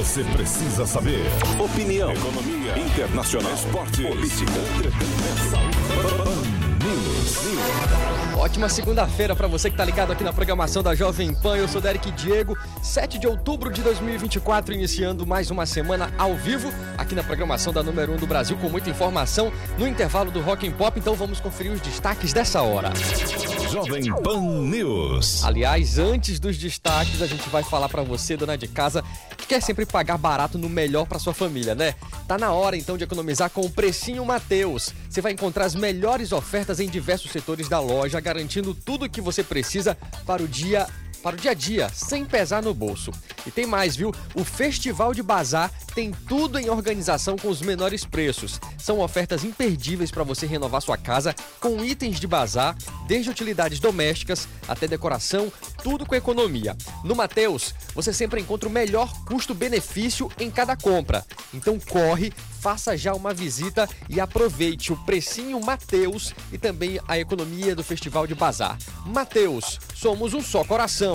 você precisa saber. Opinião, economia, internacional, esporte, política, entretenimento, saúde. Ótima segunda-feira para você que tá ligado aqui na programação da Jovem Pan. Eu sou Derek Diego, 7 de outubro de 2024, iniciando mais uma semana ao vivo aqui na programação da número 1 do Brasil, com muita informação no intervalo do Rock and Pop. Então vamos conferir os destaques dessa hora. Jovem Pan News. Aliás, antes dos destaques, a gente vai falar para você, dona de casa, que quer sempre pagar barato no melhor para sua família, né? Tá na hora então de economizar com o Precinho Mateus. Você vai encontrar as melhores ofertas em diversos setores da loja, garantindo tudo o que você precisa para o dia a dia, sem pesar no bolso. E tem mais, viu? O Festival de Bazar tem tudo em organização com os menores preços. São ofertas imperdíveis para você renovar sua casa com itens de bazar, desde utilidades domésticas até decoração, tudo com economia. No Mateus, você sempre encontra o melhor custo-benefício em cada compra. Então corre, faça já uma visita e aproveite o Precinho Mateus e também a economia do Festival de Bazar. Mateus, somos um só coração.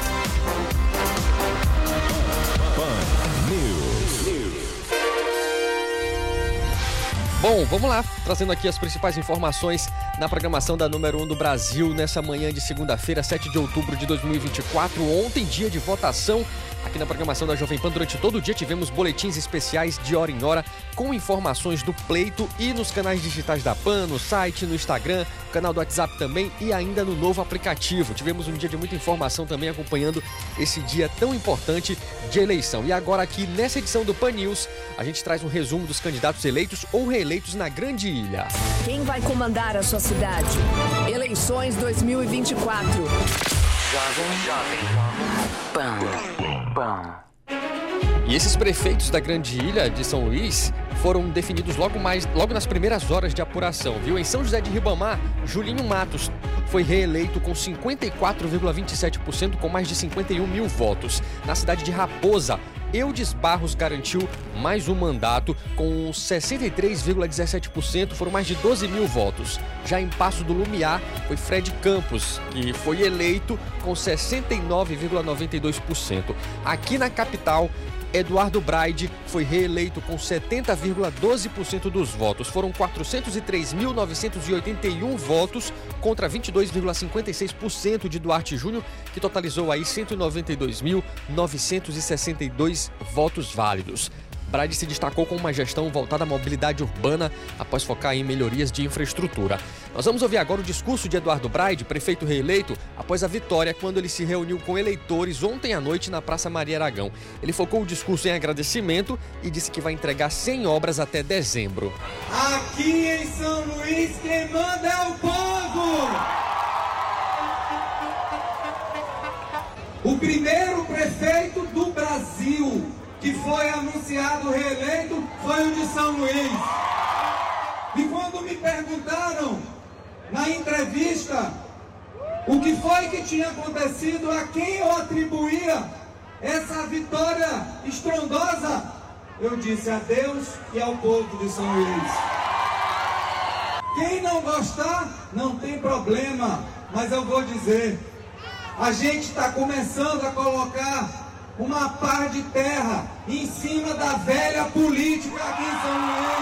Bom, vamos lá, trazendo aqui as principais informações na programação da número 1 do Brasil nessa manhã de segunda-feira, 7 de outubro de 2024. Ontem, dia de votação. Aqui na programação da Jovem Pan, durante todo o dia, tivemos boletins especiais de hora em hora com informações do pleito e nos canais digitais da PAN, no site, no Instagram, canal do WhatsApp também e ainda no novo aplicativo. Tivemos um dia de muita informação também acompanhando esse dia tão importante de eleição. E agora aqui nessa edição do Pan News, a gente traz um resumo dos candidatos eleitos ou reeleitos na Grande Ilha. Quem vai comandar a sua cidade? Eleições 2024. Jovem Pan. E esses prefeitos da Grande Ilha de São Luís foram definidos logo nas primeiras horas de apuração, viu? Em São José de Ribamar, Julinho Matos foi reeleito com 54,27%, com mais de 51 mil votos. Na cidade de Raposa, Eudes Barros garantiu mais um mandato com 63,17%, foram mais de 12 mil votos. Já em Passo do Lumiar, foi Fred Campos, que foi eleito com 69,92%. Aqui na capital, Eduardo Braide foi reeleito com 70,12% dos votos. Foram 403.981 votos contra 22,56% de Duarte Júnior, que totalizou aí 192.962 votos válidos. Braide se destacou com uma gestão voltada à mobilidade urbana após focar em melhorias de infraestrutura. Nós vamos ouvir agora o discurso de Eduardo Braide, prefeito reeleito, após a vitória, quando ele se reuniu com eleitores ontem à noite na Praça Maria Aragão. Ele focou o discurso em agradecimento e disse que vai entregar 100 obras até dezembro. Aqui em São Luís, quem manda é o povo! O primeiro prefeito do Brasil que foi anunciado reeleito foi o de São Luís. E quando me perguntaram na entrevista o que foi que tinha acontecido, a quem eu atribuía essa vitória estrondosa, eu disse a Deus e ao povo de São Luís. Quem não gostar, não tem problema, mas eu vou dizer, a gente está começando a colocar uma pá de terra em cima da velha política aqui em São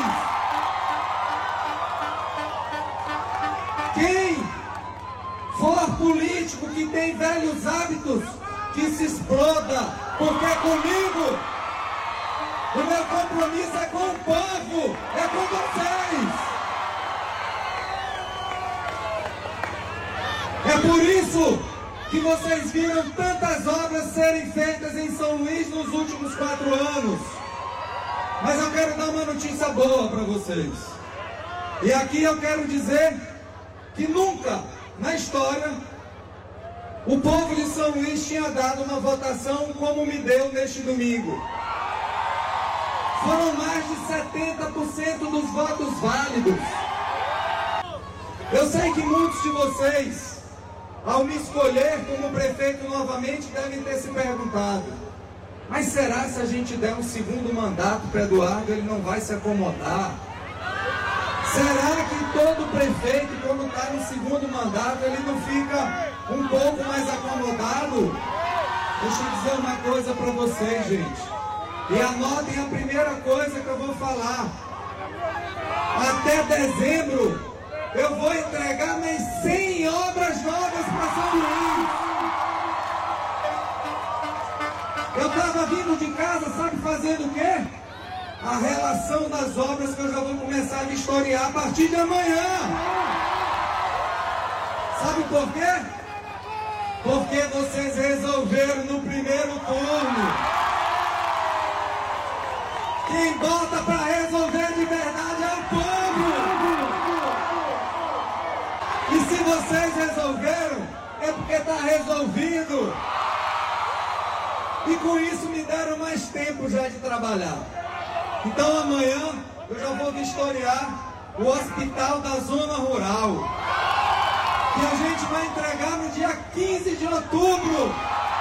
Luís. Quem for político que tem velhos hábitos, que se exploda, porque comigo o meu compromisso é com o povo, é com vocês. É por isso que vocês viram tantas obras serem feitas em São Luís nos últimos 4 anos. Mas eu quero dar uma notícia boa para vocês. E aqui eu quero dizer que nunca na história o povo de São Luís tinha dado uma votação como me deu neste domingo. Foram mais de 70% dos votos válidos. Eu sei que muitos de vocês, ao me escolher como prefeito novamente, devem ter se perguntado: mas será se a gente der um segundo mandato para Eduardo, ele não vai se acomodar? Será que todo prefeito, quando está no segundo mandato, ele não fica um pouco mais acomodado? Deixa eu dizer uma coisa para vocês, gente. E anotem a primeira coisa que eu vou falar. Até dezembro, eu vou entregar mais 100 obras novas para São Luís. Eu estava vindo de casa, sabe fazendo o quê? A relação das obras que eu já vou começar a vistoriar a partir de amanhã. Sabe por quê? Porque vocês resolveram no primeiro turno. Quem bota para resolver de verdade é o povo. E se vocês resolveram, é porque está resolvido. E com isso me deram mais tempo já de trabalhar. Então amanhã eu já vou vistoriar o hospital da zona rural, que a gente vai entregar no dia 15 de outubro.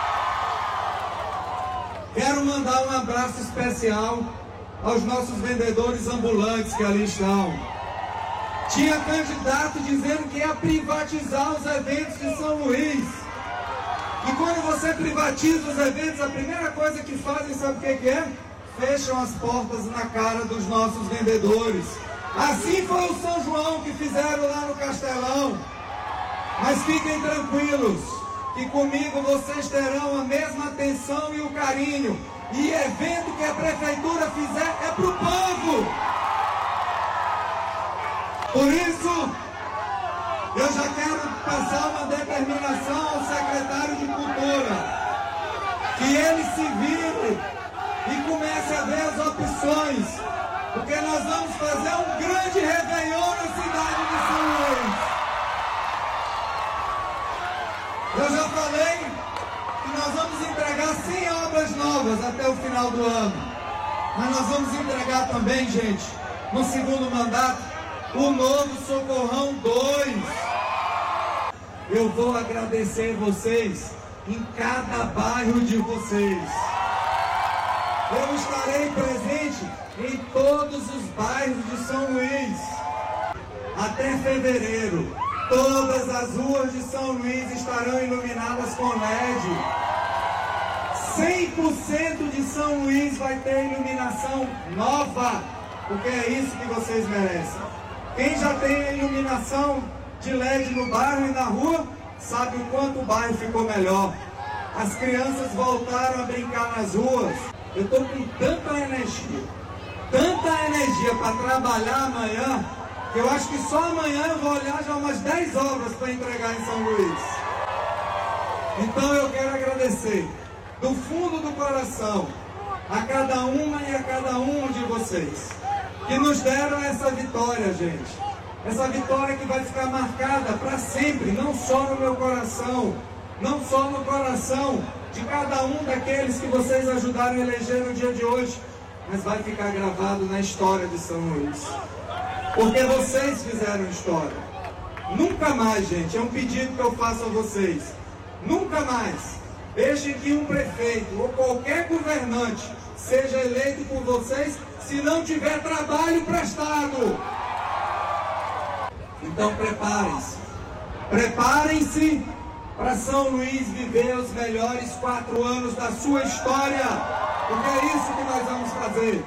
Quero mandar um abraço especial aos nossos vendedores ambulantes que ali estão. Tinha candidato dizendo que ia privatizar os eventos de São Luís. E quando você privatiza os eventos, a primeira coisa que fazem, sabe o que é? Fecham as portas na cara dos nossos vendedores. Assim foi o São João que fizeram lá no Castelão. Mas fiquem tranquilos, que comigo vocês terão a mesma atenção e o carinho. E evento que a prefeitura fizer é pro povo. Por isso, eu já quero passar uma determinação ao secretário de Cultura, que ele se vire e comece a ver as opções, porque nós vamos fazer um grande réveillon na cidade de São Luís. Eu já falei que nós vamos entregar 100 obras novas até o final do ano, mas nós vamos entregar também, gente, no segundo mandato, o novo Socorrão 2. Eu vou agradecer vocês em cada bairro de vocês. Eu estarei presente em todos os bairros de São Luís. Até fevereiro, todas as ruas de São Luís estarão iluminadas com LED. 100% de São Luís vai ter iluminação nova, porque é isso que vocês merecem. Quem já tem a iluminação de LED no bairro e na rua, sabe o quanto o bairro ficou melhor. As crianças voltaram a brincar nas ruas. Eu estou com tanta energia para trabalhar amanhã, que eu acho que só amanhã eu vou olhar já umas 10 obras para entregar em São Luís. Então eu quero agradecer do fundo do coração a cada uma e a cada um de vocês que nos deram essa vitória, gente. Essa vitória que vai ficar marcada para sempre, não só no meu coração, não só no coração de cada um daqueles que vocês ajudaram a eleger no dia de hoje, mas vai ficar gravado na história de São Luís. Porque vocês fizeram história. Nunca mais, gente, é um pedido que eu faço a vocês. Nunca mais deixem que um prefeito ou qualquer governante seja eleito por vocês se não tiver trabalho prestado. Então preparem-se. Preparem-se para São Luís viver os melhores 4 anos da sua história. Porque é isso que nós vamos fazer.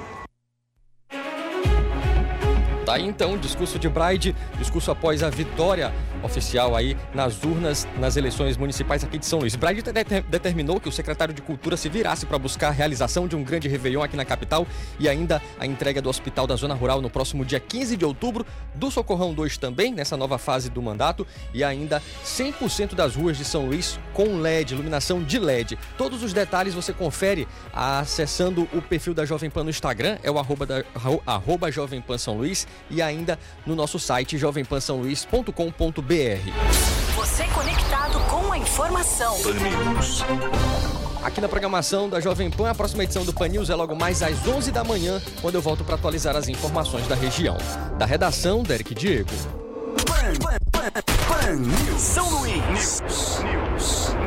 Tá aí então o discurso de Braide, discurso após a vitória oficial aí nas urnas, nas eleições municipais aqui de São Luís. Braide determinou que o secretário de Cultura se virasse para buscar a realização de um grande réveillon aqui na capital e ainda a entrega do Hospital da Zona Rural no próximo dia 15 de outubro, do Socorrão 2 também, nessa nova fase do mandato, e ainda 100% das ruas de São Luís com LED, iluminação de LED. Todos os detalhes você confere acessando o perfil da Jovem Pan no Instagram, é o arroba Jovem Pan São Luís, e ainda no nosso site jovempansaoluís.com.br. Você conectado com a informação. Pan News. Aqui na programação da Jovem Pan, a próxima edição do Pan News é logo mais às 11 da manhã, quando eu volto para atualizar as informações da região. Da redação, Derek Diego. Pan News. São Luís. News.